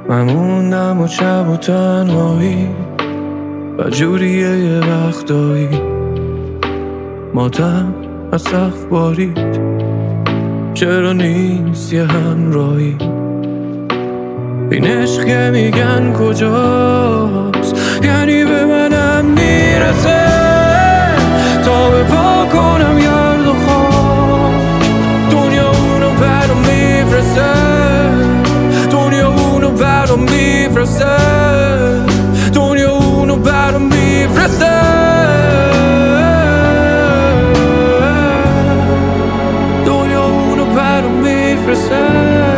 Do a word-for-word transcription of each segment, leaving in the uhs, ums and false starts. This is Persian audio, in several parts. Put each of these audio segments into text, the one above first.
من موندم و شب و تنهایی و جوریه یه وقتایی ماتم از سقف بارید، چرا نیست یه همراهی؟ این عشق که میگن کجاست، یعنی به منم میرسه تا به پا کنم گرد و خاک. دنیا اونو برام میفرسته، دنیا اونو برام میفرسته، دنیا اونو برام میفرسته، دنیا اونو برام میفرسته.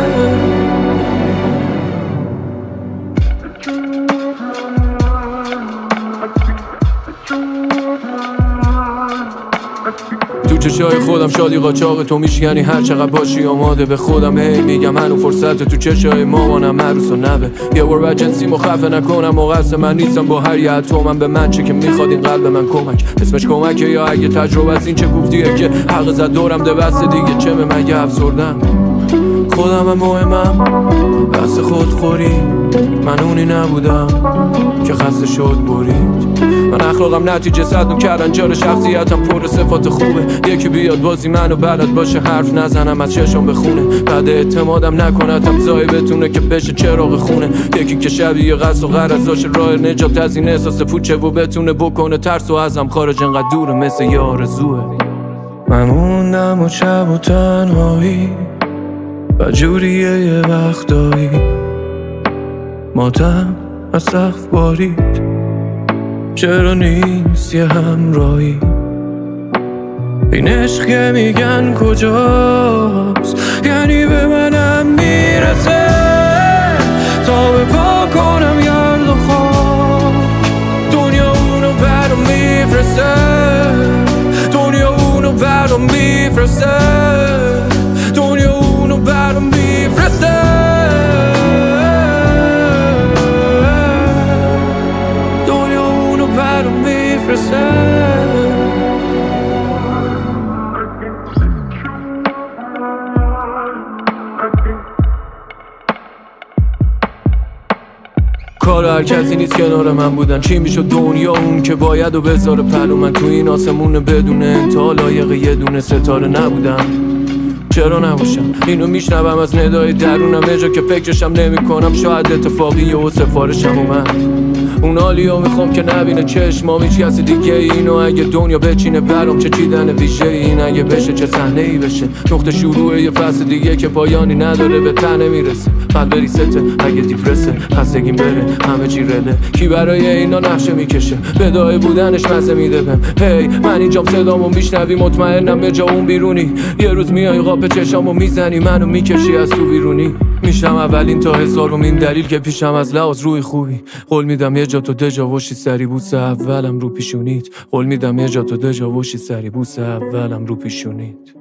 تو چشای خودم شادی قاچاق تو میشکنی، هر چقدر باشی آماده به خودم. هی میگم هنو فرصت تو چشای مامانم عروس و نوه. یه بار بر جنسی مخفه نکنم و قصد من نیستم با هر یه اتمم به من چه که میخواد این قلب من کمک. اسمش کمکه یا اگه تجربه از این چه گفتیه که حق زد دورم ده بسته دیگه چه به من یه افسردم. خودم هم مهمم بس خودخوری، من اونی نبودم که خسته شد برید. من اخلاقم نتیجه صدم کردن جار شخصیتم پر صفات خوبه. یکی بیاد بازی منو بلد باشه حرف نزنم از چشم بخونه، بعد اعتمادم نکنتم زایی بتونه که بشه چراغ خونه. یکی که شبیه قصد و غرض داشته راه نجات از این احساس پوچه و بتونه بکنه ترس و ازم خارج انقدر دوره مثل یه آرزوه. من موندم و شب و تنهایی و جوریه یه وقتایی ماتم از سقف بارید، چرا نیست یه همراهی؟ این عشق که میگن کجاست، یعنی به منم میرسه تا به پا کنم گرد و خاک. دنیا اونو برام میفرسته، دنیا اونو برام میفرسته، دنیا اونو برام میفرسته، دنیا اونو برام میفرسته. کار هر کسی نیست کنار من بودن، چی میشد دنیا اون که باید و بذاره پلو من. تو این آسمون بدون انتها لایق یه دونه ستاره نبودم، چرا نباشم؟ اینو میشنوم از ندای درونم یه جا که فکرشم نمی کنم. شاید اتفاقی و سفارشم اومد، اون حالیو میخوام که نبینه چشمام هیچ کسی دیگه. اینو اگه دنیا بچینه برام چه چیدن ویژه، این اگه بشه چه صحنه ای بشه. نقطه شروع یه فصل دیگه که پایانی نداره به تنه میرسه. قلب ریسته اگه دیپرسه، خستگیم بره همه چی رله. کی برای اینا نقشه میکشه، بدای بودنش مزه میده بهم. هی من اینجام صدامو میشنوی، مطمئنم به جا اون بیرونی. یه روز میای قاپ چشامو میزنی، منو میکشی از تو بیرونی. میشم اولین تا هزارمین دلیل که پیشم از لحاظ روی خوبی. قول میدم یه جا تو دجا وشی سری بوسه اولم رو پیشونیت. قول میدم یه جا تو دجا وشی سری بوسه اولم رو پیشونیت.